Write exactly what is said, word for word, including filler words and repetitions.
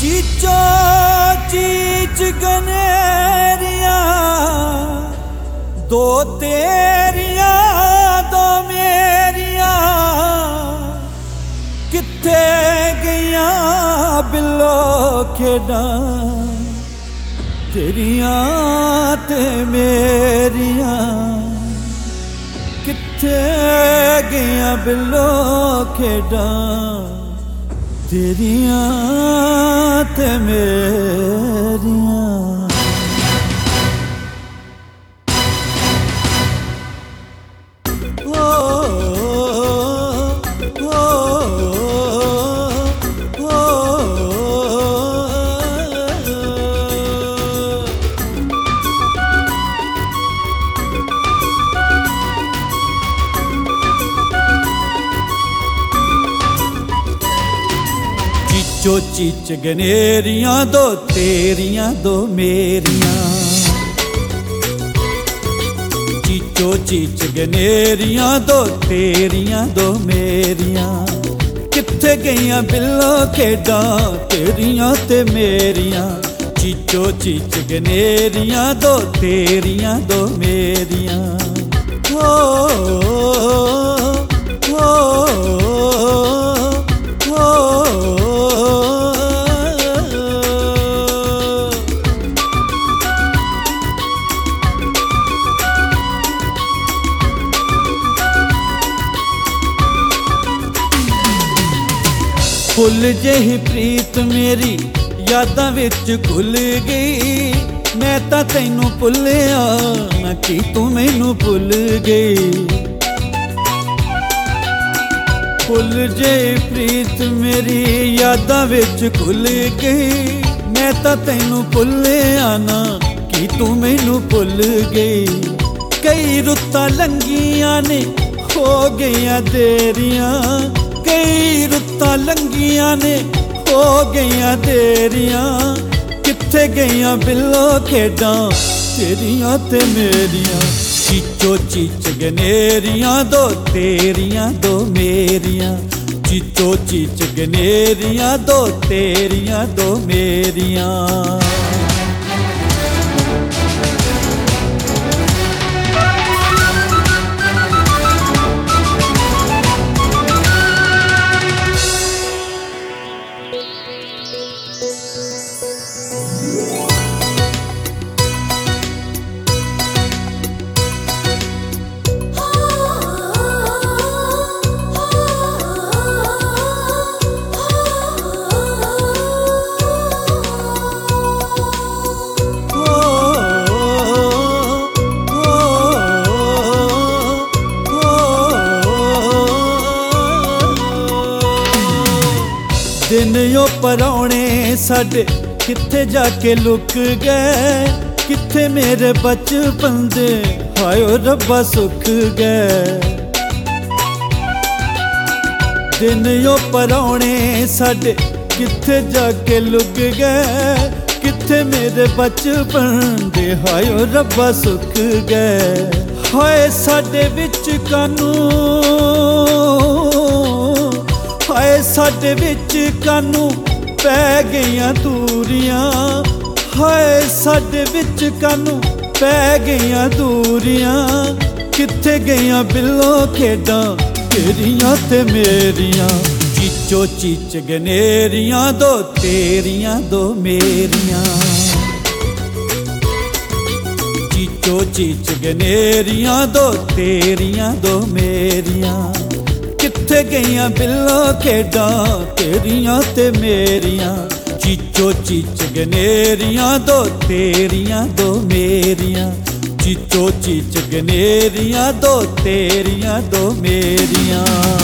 चीचो चीच गनेरिया दो तेरिया दो मेरिया किथे गईया बिलो खेड़ा तेरिया ते मेरिया किथे गईया बिलो खेड़ा तेरिया ते मेरिया। ओ ओ ओ चीचो चीच गनेरिया दो तेरिया दो मेरिया चीचो चीच गनेरिया दो तेरिया दो मेरिया किथे गईया बिलो खेड़ा तेरिया ते मेरिया चीचो चीच गनेरिया दो तेरिया दो मेरिया। ओ ओ फुल जही प्रीत मेरी यादां विच घुल गई मैं तां तैनू भुलिया ना कि तू मैनू भुल गई। फुल जही प्रीत मेरी यादां विच घुल गई मैं तां तैनू भुलिया ना कि तू मैनू भुल गई। कई रुत्तां लंघियां ने हो गईयां देरियां कई रुत्तां लंघियां ने हो गईयां देरियां किथे गईयां बिलो खेड़ा तेरिया ते मेरिया चीचो चीच गनेरिया दो तेरिया दो मेरिया चीचो चीच गनेरिया दो तेरिया दो मेरिया। दिन यो परौने साडे किथे जाके लुक गए किथे मेरे बचपन दे हायो रब्बा सुख गए। दिन यो परौने साडे किथे जाके लुक गए किथे मेरे बचपन दे हायो रब्बा सुख गए। हाय साडे विच कानू हाय साडे विच कानू पै गईयां दूरियां हाय साडे विच कानू पै गईयां दूरियां किथे गईयां बिलो खेड़ा तेरिया ते मेरिया चीचो चीच गनेरिया दो तेरिया दो मेरिया चीचो चीच गनेरिया दो तेरिया दो मेरिया किथे गईयां बिलो खेड़ा तेरिया ते मेरिया चीचो चीच गनेरिया दो तेरिया दो मेरिया चीचो चीच गनेरिया दो तेरिया दो मेरिया।